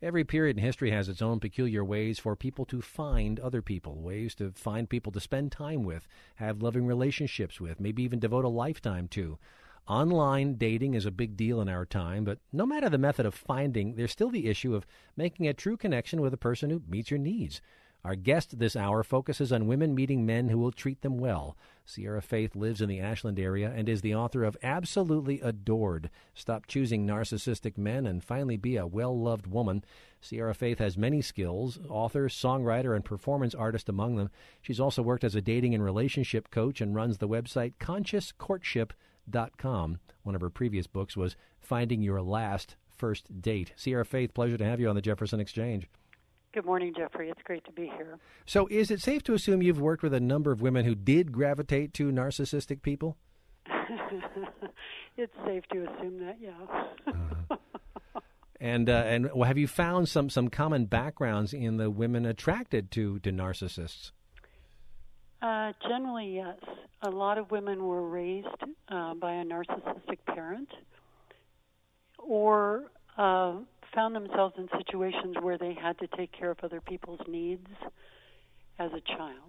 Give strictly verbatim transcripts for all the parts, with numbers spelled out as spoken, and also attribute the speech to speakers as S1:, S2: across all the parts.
S1: Every period in history has its own peculiar ways for people to find other people, ways to find people to spend time with, have loving relationships with, maybe even devote a lifetime to. Online dating is a big deal in our time, but no matter the method of finding, there's still the issue of making a true connection with a person who meets your needs. Our guest this hour focuses on women meeting men who will treat them well. Sierra Faith lives in the Ashland area and is the author of Absolutely Adored: Stop Choosing Narcissistic Men and Finally Be a Well-Loved Woman. Sierra Faith has many skills, author, songwriter, and performance artist among them. She's also worked as a dating and relationship coach and runs the website conscious courtship dot com. One of her previous books was Finding Your Last First Date. Sierra Faith, pleasure to have you on the Jefferson Exchange.
S2: Good morning, Jeffrey. It's great to be here.
S1: So is it safe to assume you've worked with a number of women who did gravitate to narcissistic people?
S2: It's safe to assume that, yeah.
S1: uh, and uh, and well, have you found some, some common backgrounds in the women attracted to, to narcissists?
S2: Uh, generally, yes. A lot of women were raised uh, by a narcissistic parent or uh, found themselves in situations where they had to take care of other people's needs as a child.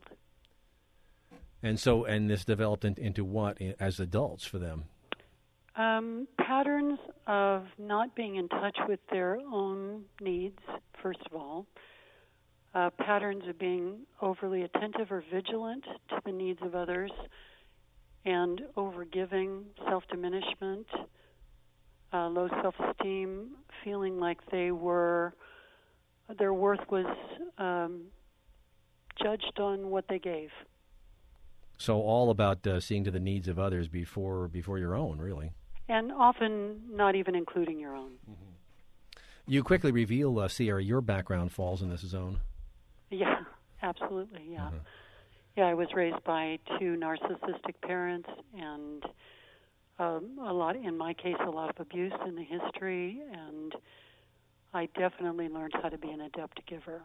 S1: And so, and this developed in, into what as adults for them?
S2: Um, patterns of not being in touch with their own needs, first of all. Uh, patterns of being overly attentive or vigilant to the needs of others, and overgiving, self-diminishment, uh, low self-esteem, feeling like they were, their worth was um, judged on what they gave.
S1: So all about uh, seeing to the needs of others before before your own, really.
S2: And often not even including your own.
S1: Mm-hmm. You quickly reveal, uh, Sierra, your background falls in this zone.
S2: Yeah, absolutely, yeah.
S1: Uh-huh.
S2: Yeah, I was raised by two narcissistic parents, and um, a lot, in my case, a lot of abuse in the history, and I definitely learned how to be an adept giver.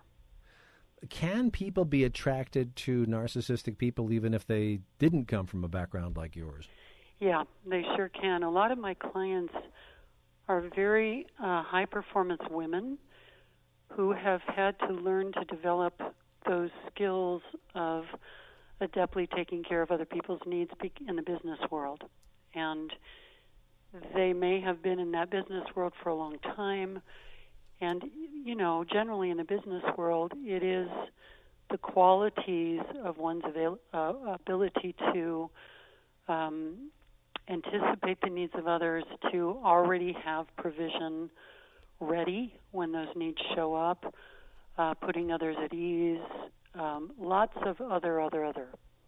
S1: Can people be attracted to narcissistic people even if they didn't come from a background like yours?
S2: Yeah, they sure can. A lot of my clients are very uh, high-performance women who have had to learn to develop those skills of adeptly taking care of other people's needs in the business world. And they may have been in that business world for a long time. And, you know, generally in the business world, it is the qualities of one's avail- uh, ability to um, anticipate the needs of others, to already have provision ready when those needs show up, uh, putting others at ease, um, lots of other, other, other.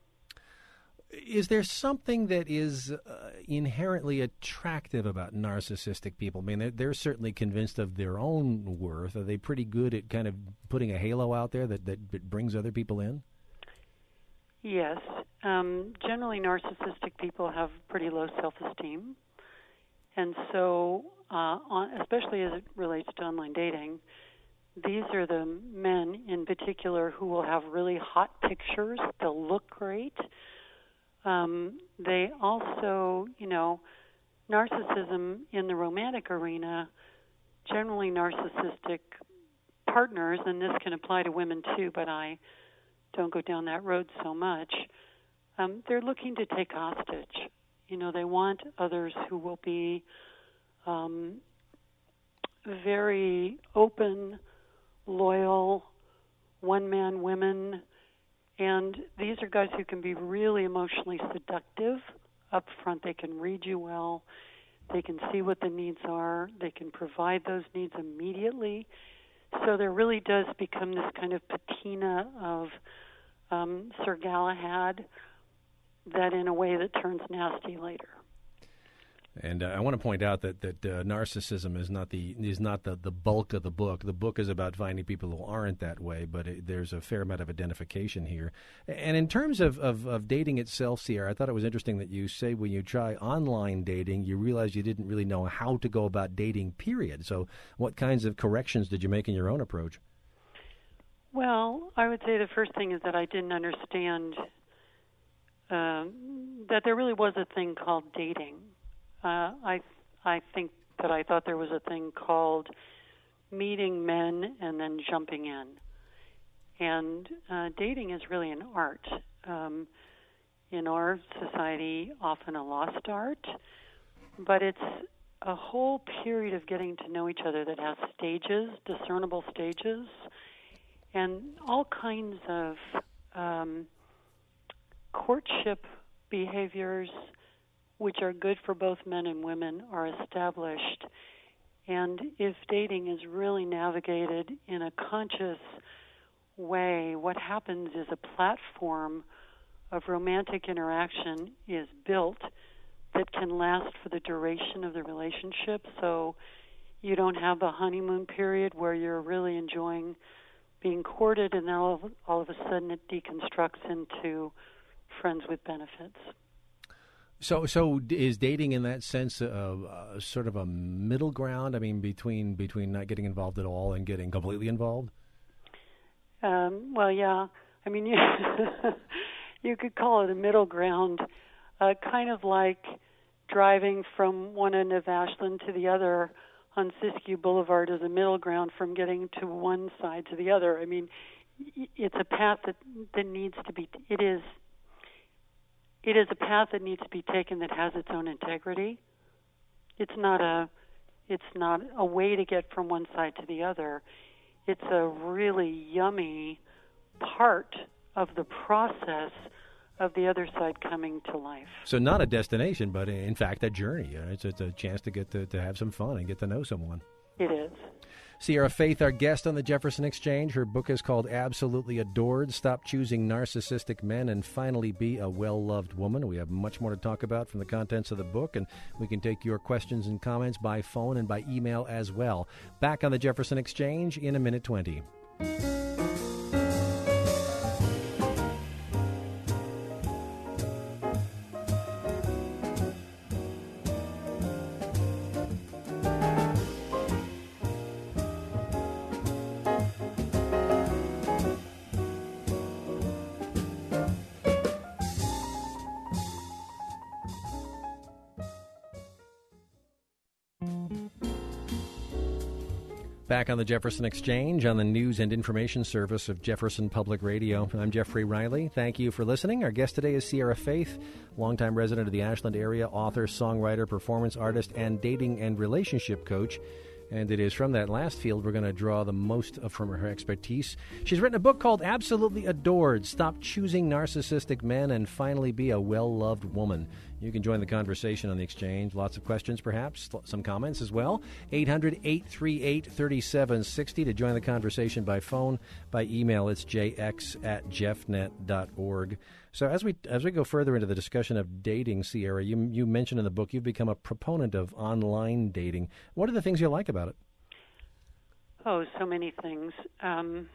S1: Is there something that is uh, inherently attractive about narcissistic people? I mean, they're, they're certainly convinced of their own worth. Are they pretty good at kind of putting a halo out there that, that brings other people in?
S2: Yes. Um, generally, narcissistic people have pretty low self-esteem. And so, uh, on, especially as it relates to online dating, these are the men in particular who will have really hot pictures. They'll look great. Um, they also, you know, narcissism in the romantic arena, generally narcissistic partners, and this can apply to women too, but I don't go down that road so much, um, they're looking to take hostage. You know, they want others who will be um, very open, loyal, one-man women. And these are guys who can be really emotionally seductive up front. They can read you well. They can see what the needs are. They can provide those needs immediately. So there really does become this kind of patina of um, Sir Galahad, that in a way that turns nasty later.
S1: And uh, I want to point out that that uh, narcissism is not the is not the, the bulk of the book. The book is about finding people who aren't that way, but it, there's a fair amount of identification here. And in terms of, of, of dating itself, Sierra, I thought it was interesting that you say when you try online dating, you realize you didn't really know how to go about dating, period. So what kinds of corrections did you make in your own approach?
S2: Well, I would say the first thing is that I didn't understand uh, that there really was a thing called dating. Uh, I I think that I thought there was a thing called meeting men and then jumping in. And uh, dating is really an art. Um, in our society, often a lost art, but it's a whole period of getting to know each other that has stages, discernible stages, and all kinds of um, courtship behaviors, which are good for both men and women, are established. And if dating is really navigated in a conscious way, what happens is a platform of romantic interaction is built that can last for the duration of the relationship. So you don't have the honeymoon period where you're really enjoying being courted, and then all of, all of a sudden it deconstructs into friends with benefits.
S1: So, so is dating in that sense a, a sort of a middle ground? I mean, between between not getting involved at all and getting completely involved?
S2: Um, well, yeah. I mean, you, you could call it a middle ground, uh, kind of like driving from one end of Ashland to the other on Siskiyou Boulevard is a middle ground from getting to one side to the other. I mean, it's a path that, that needs to be, it is, it is a path that needs to be taken that has its own integrity. It's not a, it's not a way to get from one side to the other. It's a really yummy part of the process of the other side coming to life.
S1: So not a destination, but in fact a journey. It's, it's a chance to get to, to have some fun and get to know someone.
S2: It is.
S1: Sierra Faith, our guest on the Jefferson Exchange. Her book is called Absolutely Adored, Stop Choosing Narcissistic Men and Finally Be a Well-Loved Woman. We have much more to talk about from the contents of the book, and we can take your questions and comments by phone and by email as well. Back on the Jefferson Exchange in a minute twenty. Back on the Jefferson Exchange on the news and information service of Jefferson Public Radio. I'm Jeffrey Riley. Thank you for listening. Our guest today is Sierra Faith, longtime resident of the Ashland area, author, songwriter, performance artist, and dating and relationship coach. And it is from that last field we're going to draw the most from her expertise. She's written a book called Absolutely Adored, Stop Choosing Narcissistic Men and Finally Be a Well-Loved Woman. You can join the conversation on the Exchange. Lots of questions, perhaps, some comments as well. eight hundred, eight three eight, three seven six zero to join the conversation by phone. By email, it's j x at jeffnet dot org. So as we as we go further into the discussion of dating, Sierra, you you mentioned in the book you've become a proponent of online dating. What are the things you like about it?
S2: Oh, so many things. Um,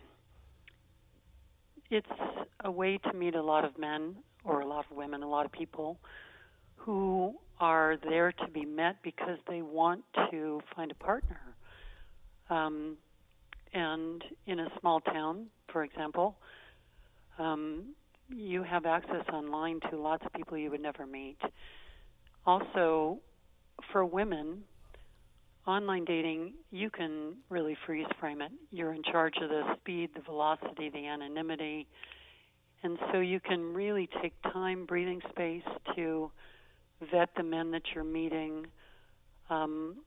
S2: it's a way to meet a lot of men or a lot of women, a lot of people who are there to be met because they want to find a partner. Um, and in a small town, for example, um, you have access online to lots of people you would never meet. Also, for women, online dating, you can really freeze frame it. You're in charge of the speed, the velocity, the anonymity. And so you can really take time, breathing space to vet the men that you're meeting. Um,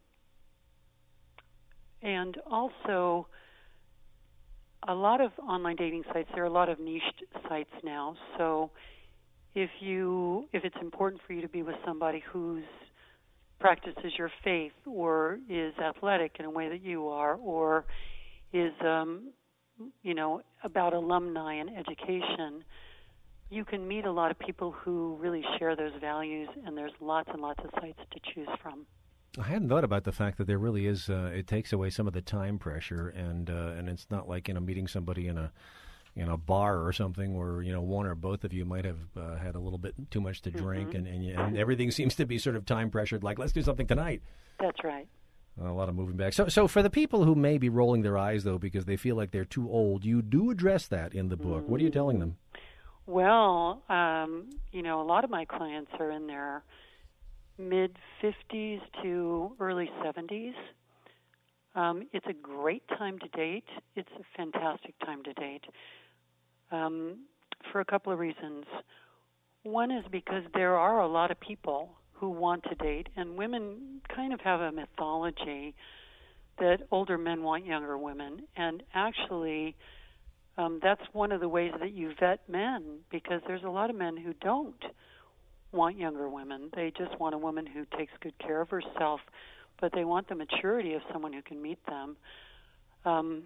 S2: and also, a lot of online dating sites, there are a lot of niched sites now. So if you if it's important for you to be with somebody who's practices your faith or is athletic in a way that you are, or is um, you know about alumni and education, you can meet a lot of people who really share those values, and there's lots and lots of sites to choose from.
S1: I hadn't thought about the fact that there really is. Uh, it takes away some of the time pressure, and uh, and it's not like you know meeting somebody in a in a bar or something where you know one or both of you might have uh, had a little bit too much to drink, mm-hmm. and and, you, and everything seems to be sort of time pressured. Like, let's do something tonight.
S2: That's right.
S1: A lot of moving back. So, so for the people who may be rolling their eyes though because they feel like they're too old, you do address that in the book. Mm-hmm. What are you telling them?
S2: Well, um, you know, a lot of my clients are in their mid-fifties to early seventies. Um, it's a great time to date. It's a fantastic time to date um, for a couple of reasons. One is because there are a lot of people who want to date, and women kind of have a mythology that older men want younger women. And actually, um, that's one of the ways that you vet men, because there's a lot of men who don't want younger women. They just want a woman who takes good care of herself, but they want the maturity of someone who can meet them. Um,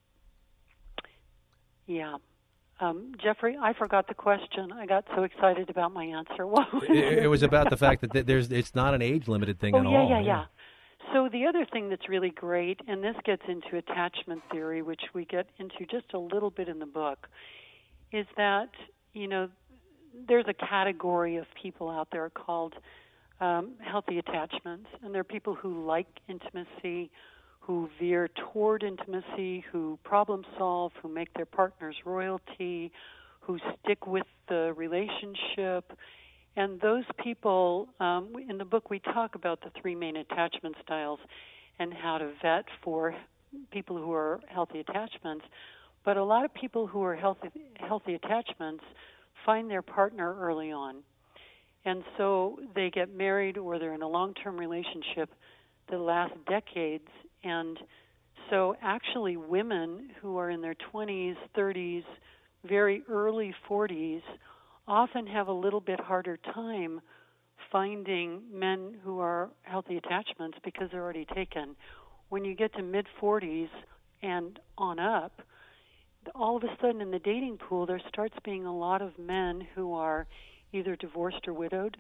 S2: yeah. Um, Jeffrey, I forgot the question. I got so excited about my answer. What was
S1: it, it was about the fact that there's it's not an age-limited thing
S2: oh,
S1: at
S2: yeah,
S1: all.
S2: Yeah, yeah, yeah. So the other thing that's really great, and this gets into attachment theory, which we get into just a little bit in the book, is that, you know, there's a category of people out there called um, healthy attachments, and they're people who like intimacy, who veer toward intimacy, who problem solve, who make their partners royalty, who stick with the relationship. And those people, um, in the book we talk about the three main attachment styles and how to vet for people who are healthy attachments. But a lot of people who are healthy, healthy attachments find their partner early on. And so they get married or they're in a long-term relationship that lasts decades. And so actually women who are in their twenties, thirties, very early forties often have a little bit harder time finding men who are healthy attachments because they're already taken. When you get to mid-forties and on up, all of a sudden in the dating pool there starts being a lot of men who are either divorced or widowed,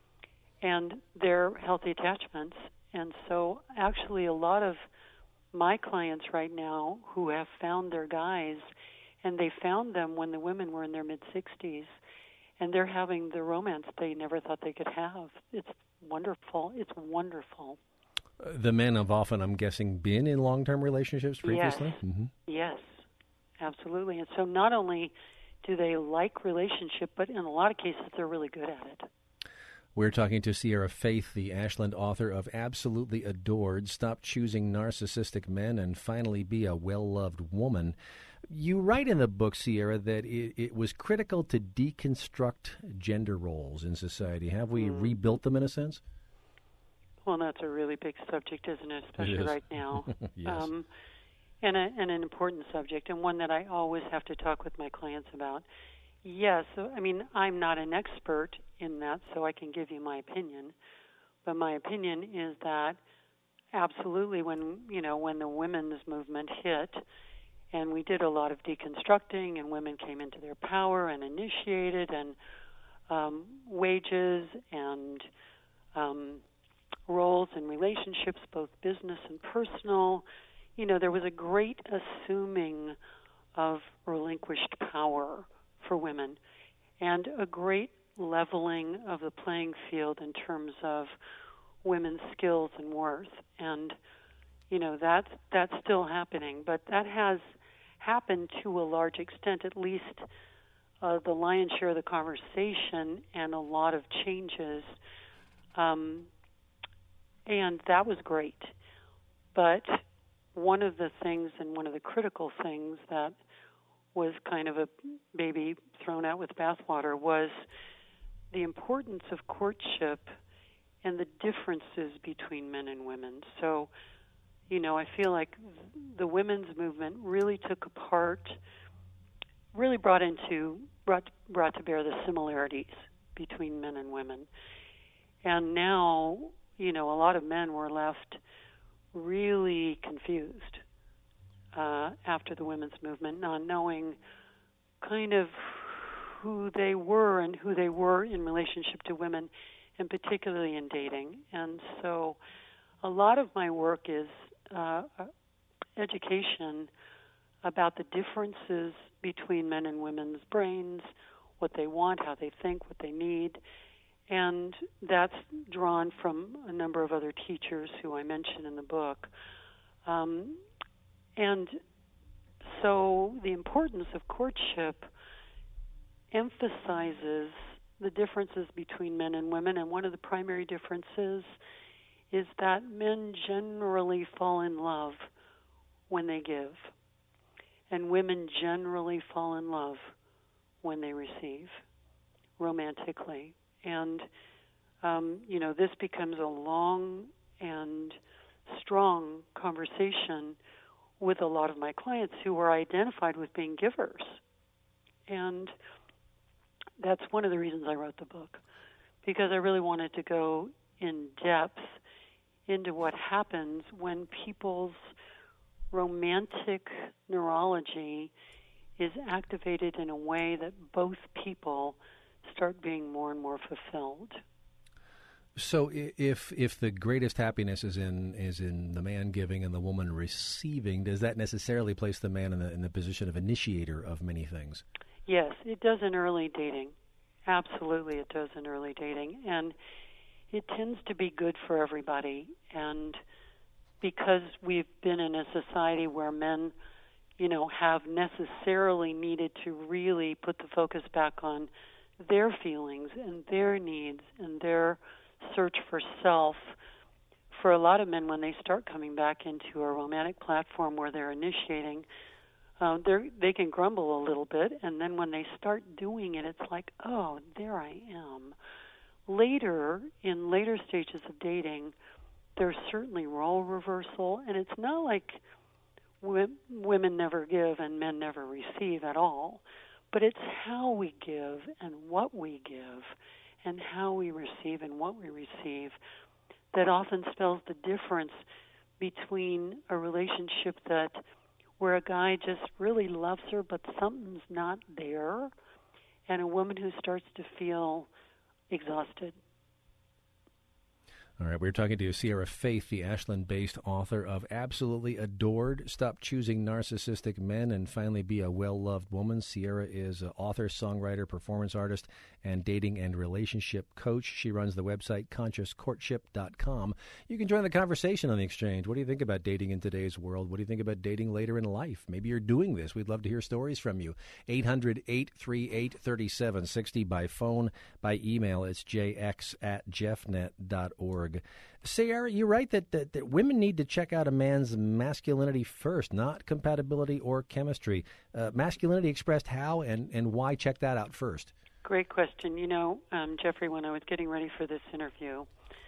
S2: and they're healthy attachments. And so actually a lot of my clients right now who have found their guys, and they found them when the women were in their mid-sixties, and they're having the romance they never thought they could have. It's wonderful. It's wonderful.
S1: Uh, the men have often, I'm guessing, been in long-term relationships previously?
S2: Yes.
S1: Mm-hmm.
S2: Yes, absolutely. And so not only do they like relationship, but in a lot of cases they're really good at it.
S1: We're talking to Sierra Faith, the Ashland author of Absolutely Adored, Stop Choosing Narcissistic Men and Finally Be a Well-Loved Woman. You write in the book, Sierra, that it, it was critical to deconstruct gender roles in society. Have we mm. rebuilt them in a sense?
S2: Well, that's a really big subject, isn't it, especially
S1: it is.
S2: right now.
S1: Yes.
S2: Um, and, a, and an important subject, and one that I always have to talk with my clients about. Yes, I mean, I'm not an expert in that, so I can give you my opinion. But my opinion is that absolutely when, you know, when the women's movement hit, and we did a lot of deconstructing, and women came into their power and initiated, and um, wages and um, roles and relationships, both business and personal, you know, there was a great assuming of relinquished power for women, and a great leveling of the playing field in terms of women's skills and worth. And, you know, that's, that's still happening, but that has happened to a large extent, at least uh, the lion's share of the conversation and a lot of changes. Um, and that was great. But one of the things and one of the critical things that was kind of a baby thrown out with bathwater was the importance of courtship and the differences between men and women. So, you know, I feel like the women's movement really took apart, really brought into, brought, brought to bear the similarities between men and women. And now, you know, a lot of men were left really confused Uh, after the women's movement, not knowing kind of who they were and who they were in relationship to women, and particularly in dating. And so a lot of my work is uh, education about the differences between men and women's brains, what they want, how they think, what they need. And that's drawn from a number of other teachers who I mention in the book. Um, And so the importance of courtship emphasizes the differences between men and women, and one of the primary differences is that men generally fall in love when they give, and women generally fall in love when they receive romantically. And, um, you know, this becomes a long and strong conversation with a lot of my clients who are identified with being givers. And that's one of the reasons I wrote the book, because I really wanted to go in depth into what happens when people's romantic neurology is activated in a way that both people start being more and more fulfilled.
S1: So if if the greatest happiness is in is in the man giving and the woman receiving, does that necessarily place the man in the in the position of initiator of many things?
S2: Yes, it does in early dating. Absolutely, it does in early dating, and it tends to be good for everybody. And because we've been in a society where men, you know, have necessarily needed to really put the focus back on their feelings and their needs and their search for self, for a lot of men, when they start coming back into a romantic platform where they're initiating, uh, they're, they can grumble a little bit, and then when they start doing it, it's like, oh, there I am. Later, in later stages of dating, there's certainly role reversal, and it's not like w- women never give and men never receive at all, but it's how we give and what we give and how we receive and what we receive that often spells the difference between a relationship that where a guy just really loves her but something's not there, and a woman who starts to feel exhausted.
S1: All right, we're talking to Sierra Faith, the Ashland-based author of Absolutely Adored, Stop Choosing Narcissistic Men and Finally Be a Well-Loved Woman. Sierra is an author, songwriter, performance artist, and dating and relationship coach. She runs the website conscious courtship dot com. You can join the conversation on the exchange. What do you think about dating in today's world? What do you think about dating later in life? Maybe you're doing this. We'd love to hear stories from you. eight hundred, eight three eight, three seven six zero by phone, by email. It's j x at jeffnet dot org. Sierra, you're right that, that, that women need to check out a man's masculinity first, not compatibility or chemistry. Uh, masculinity expressed how and, and why check that out first?
S2: Great question. You know, um, Jeffrey, when I was getting ready for this interview,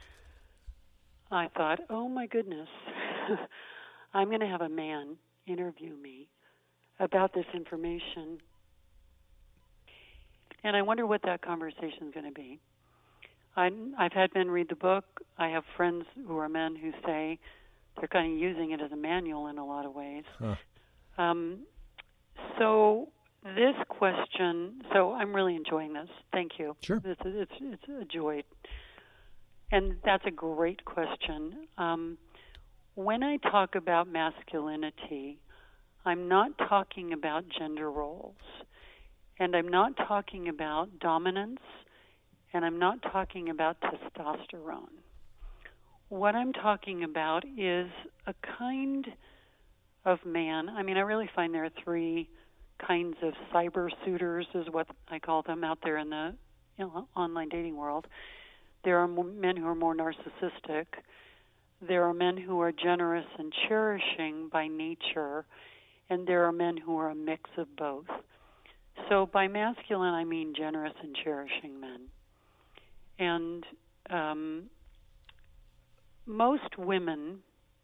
S2: I thought, oh, my goodness, I'm going to have a man interview me about this information. And I wonder what that conversation is going to be. I, I've had men read the book. I have friends who are men who say they're kind of using it as a manual in a lot of ways. Huh. Um, so this question, so I'm really enjoying this. Thank you.
S1: Sure.
S2: It's, it's, it's a joy. And that's a great question. Um, when I talk about masculinity, I'm not talking about gender roles. And I'm not talking about dominance. And I'm not talking about testosterone. What I'm talking about is a kind of man. I mean, I really find there are three kinds of cyber suitors, is what I call them, out there in the you know, online dating world. There are men who are more narcissistic. There are men who are generous and cherishing by nature. And there are men who are a mix of both. So by masculine, I mean generous and cherishing men. And um, most women,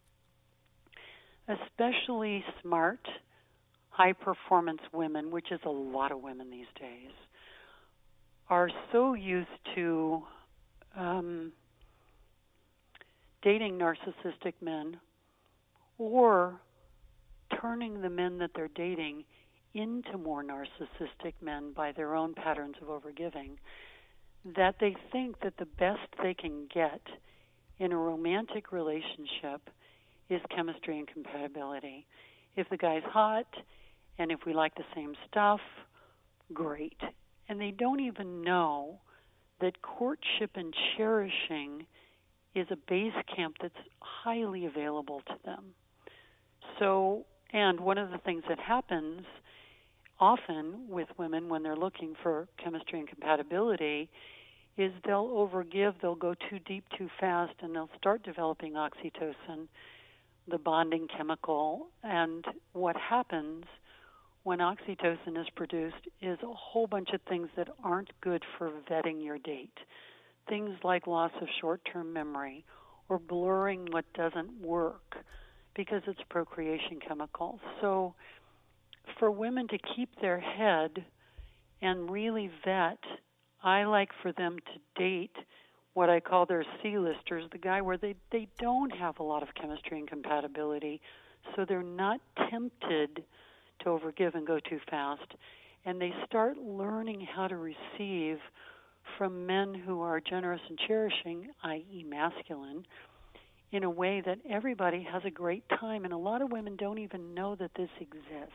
S2: especially smart, high-performance women, which is a lot of women these days, are so used to um, dating narcissistic men or turning the men that they're dating into more narcissistic men by their own patterns of overgiving, that they think that the best they can get in a romantic relationship is chemistry and compatibility. If the guy's hot and if we like the same stuff, great. And they don't even know that courtship and cherishing is a base camp that's highly available to them. So, and one of the things that happens often with women when they're looking for chemistry and compatibility is they'll overgive, they'll go too deep too fast, and they'll start developing oxytocin, the bonding chemical. And what happens when oxytocin is produced is a whole bunch of things that aren't good for vetting your date. Things like loss of short-term memory or blurring what doesn't work because it's a procreation chemical. So for women to keep their head and really vet, I like for them to date what I call their C-listers, the guy where they, they don't have a lot of chemistry and compatibility, so they're not tempted to overgive and go too fast. And they start learning how to receive from men who are generous and cherishing, that is masculine, in a way that everybody has a great time. And a lot of women don't even know that this exists.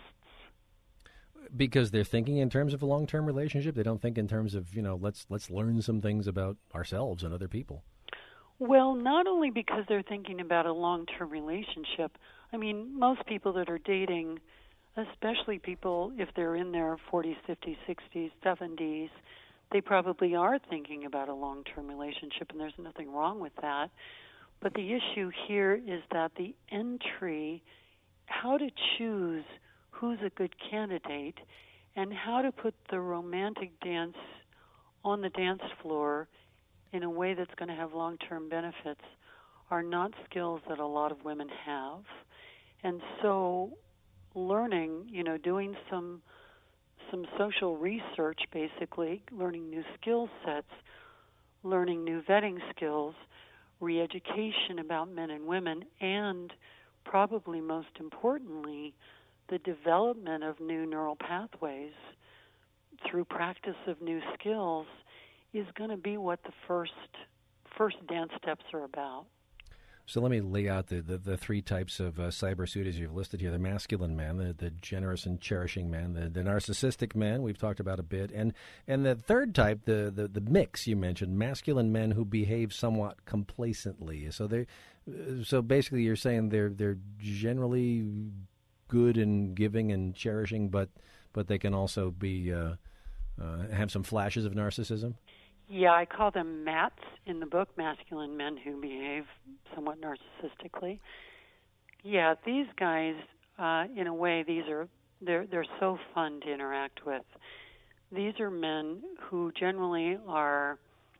S1: Because they're thinking in terms of a long-term relationship. They don't think in terms of, you know, let's let's learn some things about ourselves and other people.
S2: Well, not only because they're thinking about a long-term relationship. I mean, most people that are dating, especially people if they're in their forties, fifties, sixties, seventies, they probably are thinking about a long-term relationship, and there's nothing wrong with that. But the issue here is that the entry, how to choose who's a good candidate, and how to put the romantic dance on the dance floor in a way that's going to have long-term benefits are not skills that a lot of women have. And so learning, you know, doing some some social research, basically, learning new skill sets, learning new vetting skills, re-education about men and women, and probably most importantly, the development of new neural pathways through practice of new skills is going to be what the first first dance steps are about.
S1: So let me lay out the, the, the three types of uh, cyber suit as you've listed here. The masculine man, the, the generous and cherishing man, the, the narcissistic man we've talked about a bit, and and the third type, the, the, the mix you mentioned, masculine men who behave somewhat complacently. So they, so basically you're saying they're they're generally good and giving and cherishing, but but they can also be uh, uh, have some flashes of narcissism?
S2: Yeah, I call them MATs in the book, masculine men who behave somewhat narcissistically. Yeah, these guys, uh, in a way, these are they're they're so fun to interact with. These are men who generally are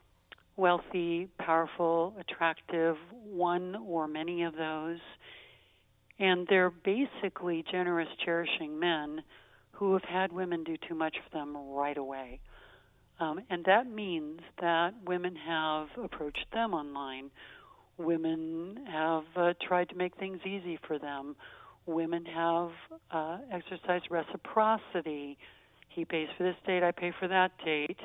S2: wealthy, powerful, attractive, one or many of those. And they're basically generous, cherishing men who have had women do too much for them right away. Um, and that means that women have approached them online. Women have uh, tried to make things easy for them. Women have uh, exercised reciprocity. He pays for this date, I pay for that date.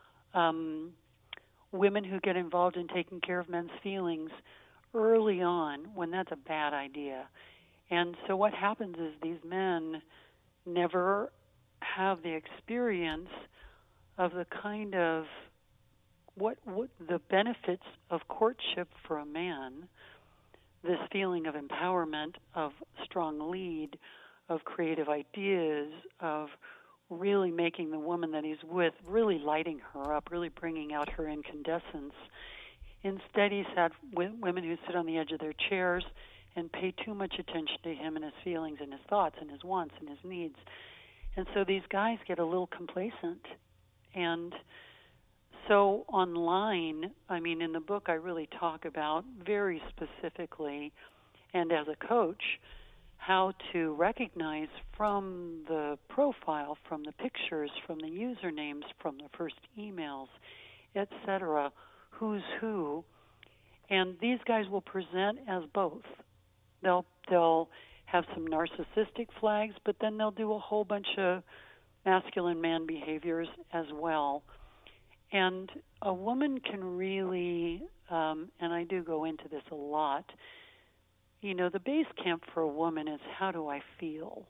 S2: Um, women who get involved in taking care of men's feelings early on when that's a bad idea. And so what happens is these men never have the experience of the kind of what, what the benefits of courtship for a man, this feeling of empowerment, of strong lead, of creative ideas, of really making the woman that he's with, really lighting her up, really bringing out her incandescence. Instead, he's had w- women who sit on the edge of their chairs and pay too much attention to him and his feelings and his thoughts and his wants and his needs. And so these guys get a little complacent. And so online, I mean, in the book I really talk about very specifically, and as a coach, how to recognize from the profile, from the pictures, from the usernames, from the first emails, et cetera, who's who. And these guys will present as both. They'll they'll have some narcissistic flags, but then they'll do a whole bunch of masculine man behaviors as well. And a woman can really, um, and I do go into this a lot, you know, the base camp for a woman is how do I feel?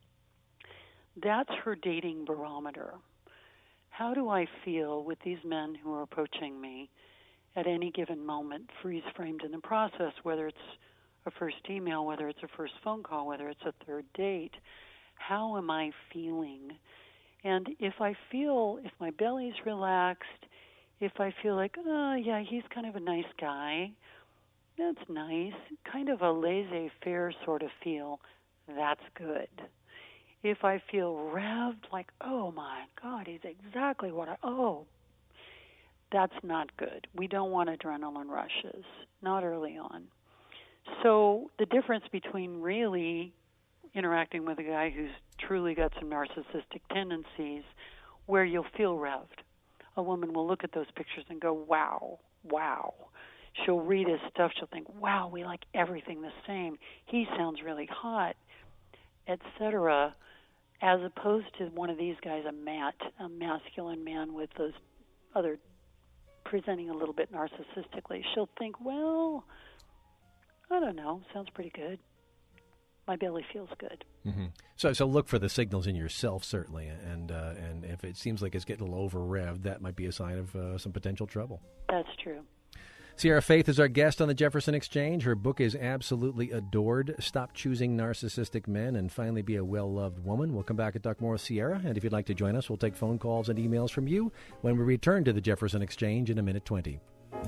S2: That's her dating barometer. How do I feel with these men who are approaching me at any given moment, freeze-framed in the process, whether it's a first email, whether it's a first phone call, whether it's a third date? How am I feeling? And if I feel, if my belly's relaxed, If I feel like, oh, yeah, he's kind of a nice guy, that's nice, kind of a laissez-faire sort of feel, that's good. If I feel revved, like, oh, my God, he's exactly what I, oh, that's not good. We don't want adrenaline rushes, not early on. So the difference between really interacting with a guy who's truly got some narcissistic tendencies, where you'll feel revved. A woman will look at those pictures and go, wow, wow. She'll read his stuff. She'll think, wow, we like everything the same. He sounds really hot, et cetera, as opposed to one of these guys, a mat, a masculine man with those other presenting a little bit narcissistically. She'll think, well, I don't know, sounds pretty good. My belly feels good.
S1: Mm-hmm. So, so look for the signals in yourself, certainly, and uh, and if it seems like it's getting a little over-revved, that might be a sign of uh, some potential trouble.
S2: That's true.
S1: Sierra Faith is our guest on the Jefferson Exchange. Her book is absolutely adored. Stop Choosing Narcissistic Men and Finally Be a Well-Loved Woman. We'll come back and talk more with Sierra, and if you'd like to join us, we'll take phone calls and emails from you when we return to the Jefferson Exchange in a minute twenty.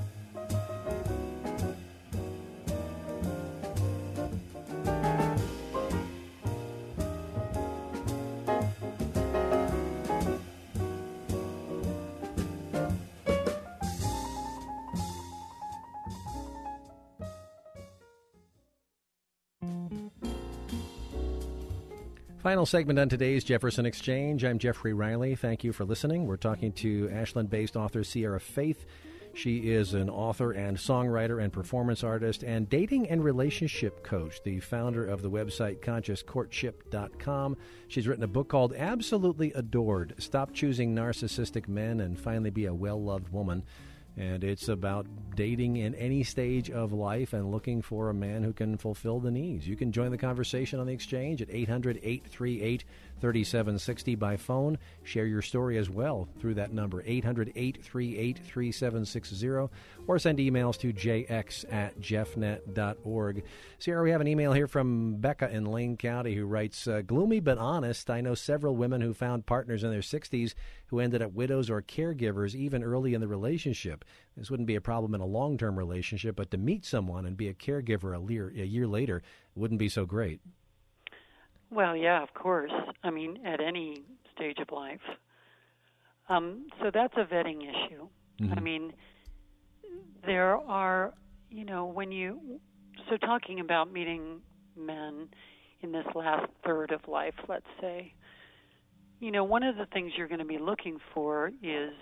S1: Final segment on today's Jefferson Exchange. I'm Jeffrey Riley. Thank you for listening. We're talking to Ashland-based author Sierra Faith. She is an author and songwriter and performance artist and dating and relationship coach, the founder of the website conscious courtship dot com. She's written a book called Absolutely Adored, Stop Choosing Narcissistic Men and Finally Be a Well-Loved Woman. And it's about dating in any stage of life and looking for a man who can fulfill the needs. You can join the conversation on the Exchange at eight hundred, eight three eight, three seven six zero by phone. Share your story as well through that number, eight hundred, eight three eight, three seven six zero, or send emails to j x at jeffnet dot org. Sierra, we have an email here from Becca in Lane County who writes, uh, gloomy but honest, I know several women who found partners in their sixties who ended up widows or caregivers even early in the relationship. This wouldn't be a problem in a long-term relationship, but to meet someone and be a caregiver a year, a year later wouldn't be so great.
S2: Well, yeah, of course. I mean, at any stage of life. Um, so that's a vetting issue. Mm-hmm. I mean, there are, you know, when you, so talking about meeting men in this last third of life, let's say, you know, one of the things you're going to be looking for is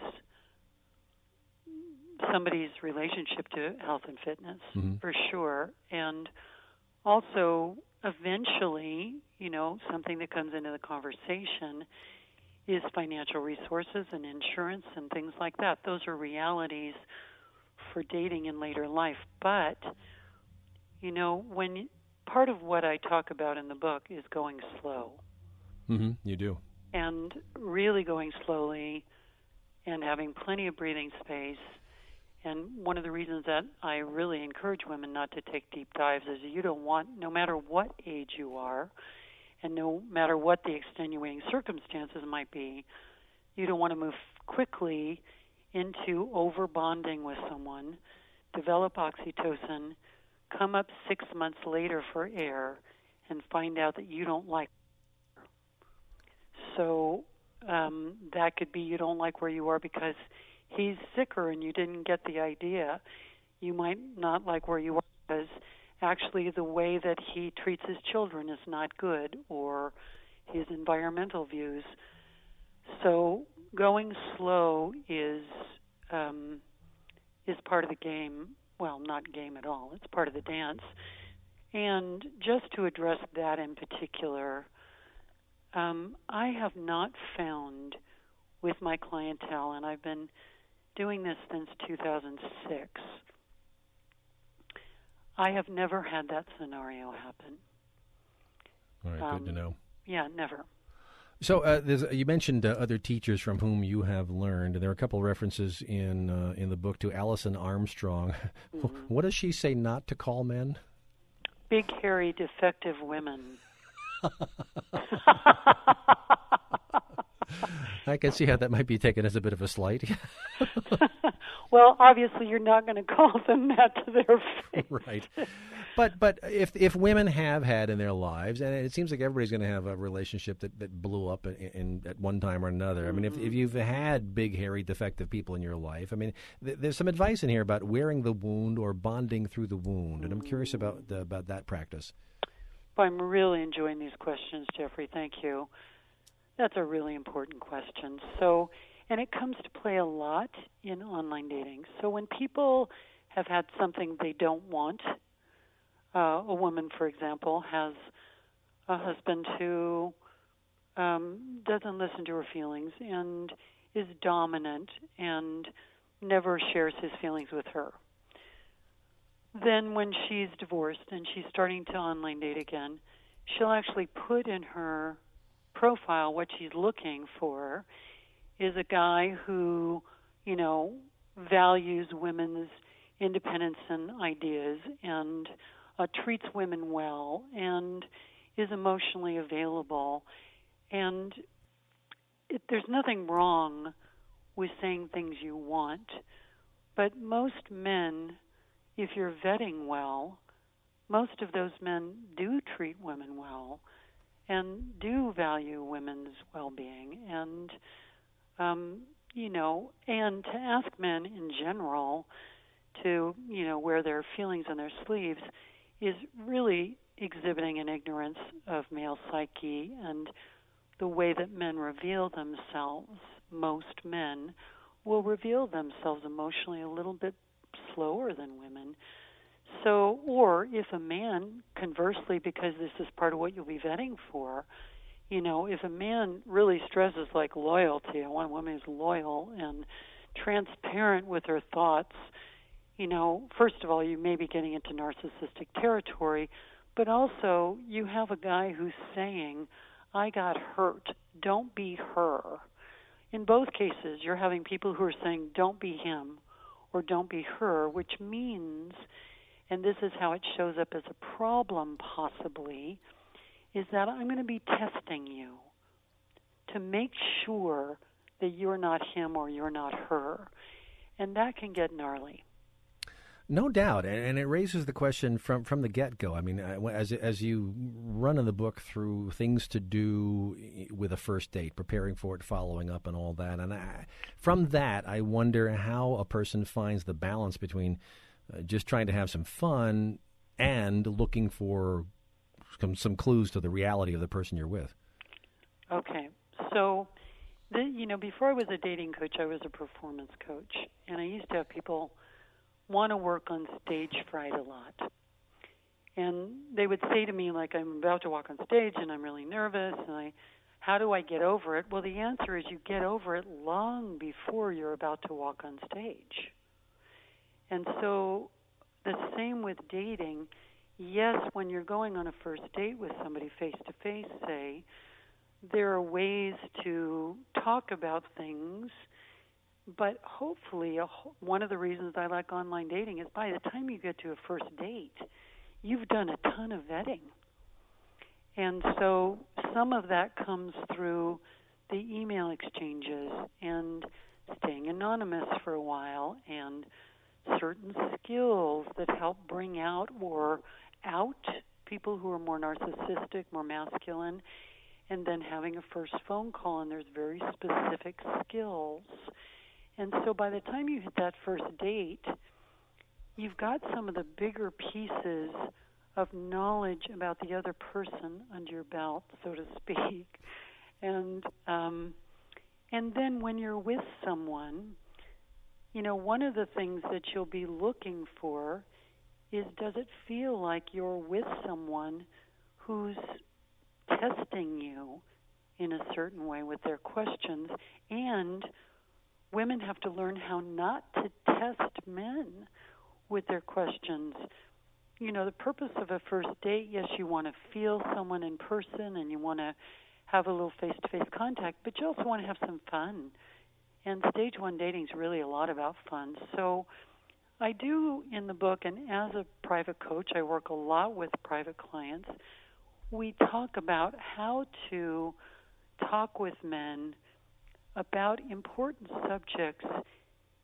S2: somebody's relationship to health and fitness, mm-hmm. for sure. And also, eventually, you know, something that comes into the conversation is financial resources and insurance and things like that. Those are realities for dating in later life. But, you know, when part of what I talk about in the book is going slow.
S1: Mm-hmm, you do.
S2: And really going slowly and having plenty of breathing space. And one of the reasons that I really encourage women not to take deep dives is you don't want, no matter what age you are, and no matter what the extenuating circumstances might be, you don't want to move quickly into over-bonding with someone, develop oxytocin, come up six months later for air, and find out that you don't like her. So um, that could be you don't like where you are because he's sicker and you didn't get the idea. You might not like where you are because actually the way that he treats his children is not good, or his environmental views. So going slow is um, is part of the game. Well, not game at all. It's part of the dance. And just to address that in particular, um, I have not found with my clientele, and I've been doing this since two thousand six, I have never had that scenario happen.
S1: All right,
S2: um,
S1: good to know.
S2: Yeah, never.
S1: So uh, there's, you mentioned uh, other teachers from whom you have learned, and there are a couple of references in uh, in the book to Alison Armstrong. Mm-hmm. What does she say not to call men?
S2: Big, hairy, defective women.
S1: I can see how that might be taken as a bit of a slight.
S2: Well, obviously, you're not going to call them that to their face.
S1: Right. But but if if women have had in their lives, and it seems like everybody's going to have a relationship that, that blew up in, in at one time or another. Mm-hmm. I mean, if if you've had big, hairy, defective people in your life, I mean, th- there's some advice in here about wearing the wound or bonding through the wound, and I'm curious about uh, about that practice.
S2: Well, I'm really enjoying these questions, Jeffrey. Thank you. That's a really important question. So, and it comes to play a lot in online dating. So when people have had something they don't want, uh, a woman, for example, has a husband who um, doesn't listen to her feelings and is dominant and never shares his feelings with her. Then when she's divorced and she's starting to online date again, she'll actually put in her profile what she's looking for is a guy who, you know, values women's independence and ideas and uh, treats women well and is emotionally available. And it, there's nothing wrong with saying things you want, but most men, if you're vetting well, most of those men do treat women well and do value women's well-being. And, um, you know, and to ask men in general to, you know, wear their feelings on their sleeves is really exhibiting an ignorance of male psyche and the way that men reveal themselves. Most men will reveal themselves emotionally a little bit slower than women. So, or if a man, conversely, because this is part of what you'll be vetting for, you know, if a man really stresses like loyalty, I want a woman who's loyal and transparent with her thoughts, you know, first of all, you may be getting into narcissistic territory, but also you have a guy who's saying, I got hurt, don't be her. In both cases, you're having people who are saying, don't be him or don't be her, which means, and this is how it shows up as a problem possibly, is that I'm going to be testing you to make sure that you're not him or you're not her. And that can get gnarly.
S1: No doubt, and it raises the question from, from the get-go. I mean, as as you run in the book through things to do with a first date, preparing for it, following up, and all that, and I, from that, I wonder how a person finds the balance between uh, just trying to have some fun and looking for some, some clues to the reality of the person you're with.
S2: Okay, so, the, you know, before I was a dating coach, I was a performance coach, and I used to have people want to work on stage fright a lot. And they would say to me, like, I'm about to walk on stage and I'm really nervous, and I, how do I get over it? Well, the answer is you get over it long before you're about to walk on stage. And so the same with dating. Yes, when you're going on a first date with somebody face-to-face, say, there are ways to talk about things. But hopefully, a, one of the reasons I like online dating is by the time you get to a first date, you've done a ton of vetting. And so some of that comes through the email exchanges and staying anonymous for a while and certain skills that help bring out or out people who are more narcissistic, more masculine, and then having a first phone call, and there's very specific skills. And so by the time you hit that first date, you've got some of the bigger pieces of knowledge about the other person under your belt, so to speak. And um, and then when you're with someone, you know, one of the things that you'll be looking for is, does it feel like you're with someone who's testing you in a certain way with their questions? And women have to learn how not to test men with their questions. You know, the purpose of a first date, yes, you want to feel someone in person and you want to have a little face-to-face contact, but you also want to have some fun. And stage one dating is really a lot about fun. So I do in the book, and as a private coach, I work a lot with private clients. We talk about how to talk with men about important subjects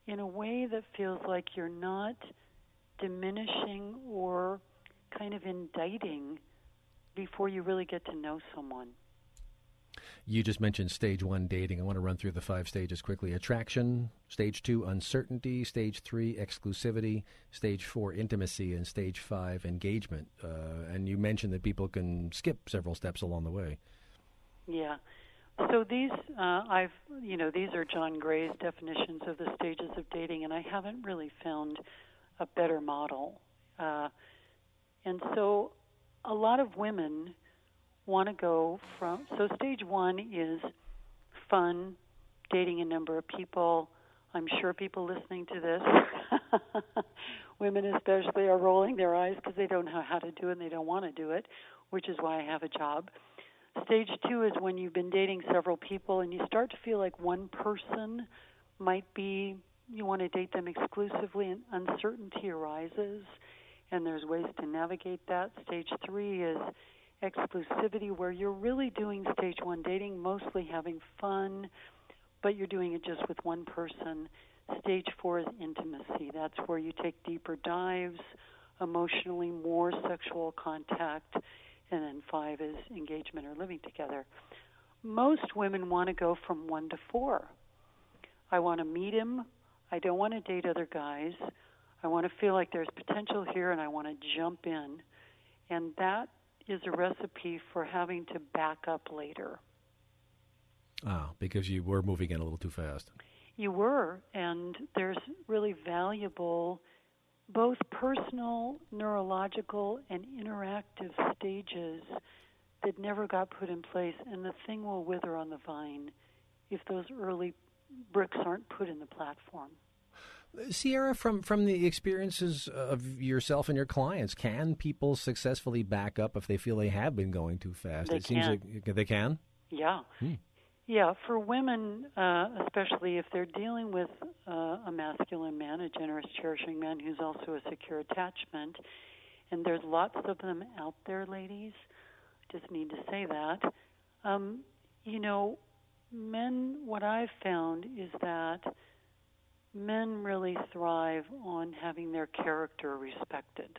S2: in a way that feels like you're not diminishing or kind of indicting before you really get to know someone.
S1: You just mentioned stage one dating. I want to run through the five stages quickly. Attraction, stage two, uncertainty, stage three, exclusivity, stage four, intimacy, and stage five, engagement. Uh, and you mentioned that people can skip several steps along the way.
S2: Yeah. So these, uh, I've, you know, these are John Gray's definitions of the stages of dating, and I haven't really found a better model. Uh, and so a lot of women want to go from, so stage one is fun, dating a number of people. I'm sure people listening to this, women especially, are rolling their eyes because they don't know how to do it and they don't want to do it, which is why I have a job. Stage two is when you've been dating several people and you start to feel like one person might be, you want to date them exclusively, and uncertainty arises, and there's ways to navigate that. Stage three is exclusivity, where you're really doing stage one dating, mostly having fun, but you're doing it just with one person. Stage four is intimacy. That's where you take deeper dives, emotionally more sexual contact, and then five is engagement or living together. Most women want to go from one to four. I want to meet him. I don't want to date other guys. I want to feel like there's potential here, and I want to jump in. And that is a recipe for having to back up later.
S1: Ah, because you were moving in a little too fast.
S2: You were, and there's really valuable both personal, neurological, and interactive stages that never got put in place, and the thing will wither on the vine if those early bricks aren't put in the platform.
S1: Sierra, from, from the experiences of yourself and your clients, can people successfully back up if they feel they have been going too fast?
S2: They
S1: it seems
S2: can.
S1: like they can?
S2: Yeah.
S1: Hmm.
S2: Yeah, for women, uh, especially if they're dealing with uh, a masculine man, a generous, cherishing man who's also a secure attachment, and there's lots of them out there, ladies, just need to say that. Um, you know, men, what I've found is that men really thrive on having their character respected.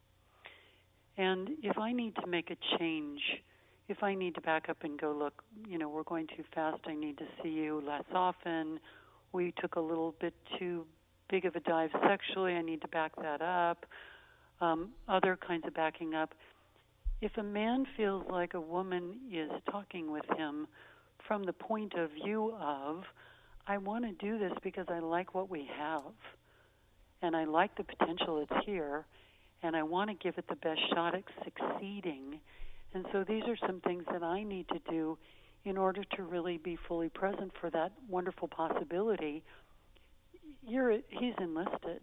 S2: And if I need to make a change, if I need to back up and go, look, you know, we're going too fast, I need to see you less often, we took a little bit too big of a dive sexually, I need to back that up, um, other kinds of backing up. If a man feels like a woman is talking with him from the point of view of, I want to do this because I like what we have, and I like the potential that's here, and I want to give it the best shot at succeeding. And so these are some things that I need to do in order to really be fully present for that wonderful possibility. You're, he's enlisted.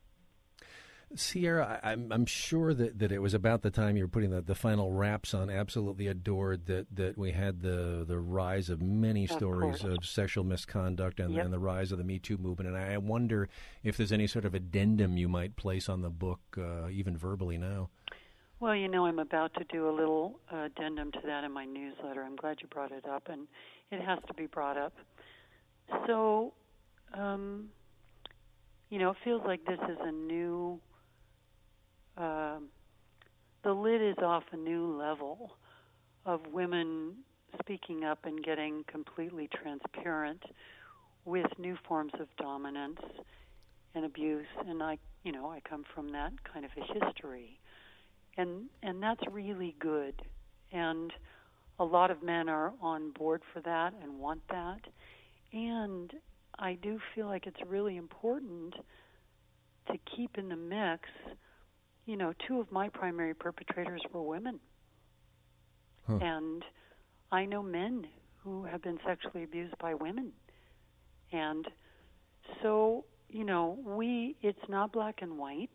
S1: Sierra, I, I'm, I'm sure that, that it was about the time you were putting the, the final wraps on Absolutely Adored that, that we had the, the rise of many stories of, of sexual misconduct and,
S2: yep.
S1: and the rise of the Me Too movement. And I wonder if there's any sort of addendum you might place on the book, uh, even verbally now.
S2: Well, you know, I'm about to do a little uh, addendum to that in my newsletter. I'm glad you brought it up, and it has to be brought up. So, um, you know, it feels like this is a new, uh, the lid is off a new level of women speaking up and getting completely transparent with new forms of dominance and abuse. And I, you know, I come from that kind of a history. And and that's really good. And a lot of men are on board for that and want that. And I do feel like it's really important to keep in the mix, you know, two of my primary perpetrators were women. Huh. And I know men who have been sexually abused by women. And so, you know, we, it's not black and white.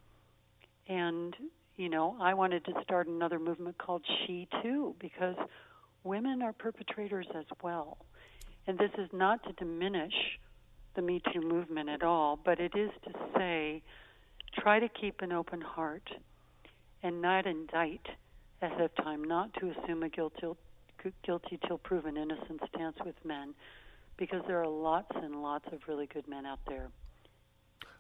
S2: And you know, I wanted to start another movement called She Too, because women are perpetrators as well. And this is not to diminish the Me Too movement at all, but it is to say, try to keep an open heart and not indict ahead of time, not to assume a guilty, guilty till proven innocent stance with men, because there are lots and lots of really good men out there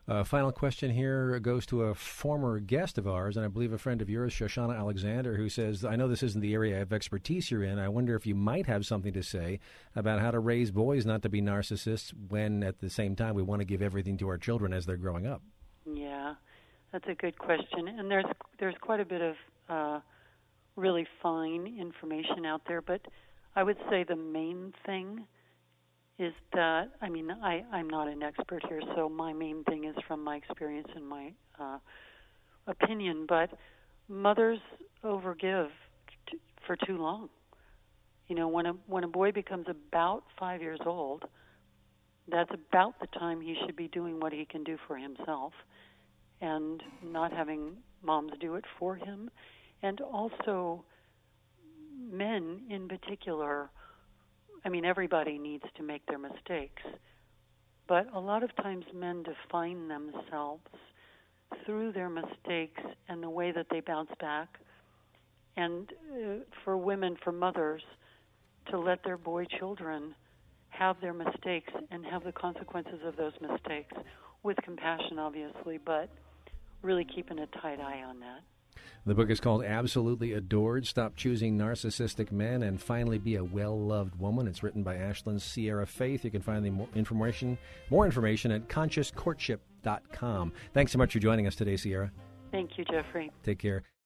S1: Uh, final question here goes to a former guest of ours, and I believe a friend of yours, Shoshana Alexander, who says, I know this isn't the area of expertise you're in. I wonder if you might have something to say about how to raise boys not to be narcissists when, at the same time, we want to give everything to our children as they're growing up.
S2: Yeah, that's a good question. And there's there's quite a bit of uh, really fine information out there, but I would say the main thing is that, I mean, I, I'm not an expert here, so my main thing is from my experience and my uh, opinion, but mothers overgive t- for too long. You know, when a, when a boy becomes about five years old, that's about the time he should be doing what he can do for himself and not having moms do it for him. And also, men in particular, I mean, everybody needs to make their mistakes, but a lot of times men define themselves through their mistakes and the way that they bounce back. And uh, for women, for mothers, to let their boy children have their mistakes and have the consequences of those mistakes with compassion, obviously, but really keeping a tight eye on that.
S1: The book is called Absolutely Adored, Stop Choosing Narcissistic Men and Finally Be a Well-Loved Woman. It's written by Ashlyn Sierra Faith. You can find the more information, more information at conscious courtship dot com. Thanks so much for joining us today, Sierra.
S2: Thank you, Jeffrey.
S1: Take care.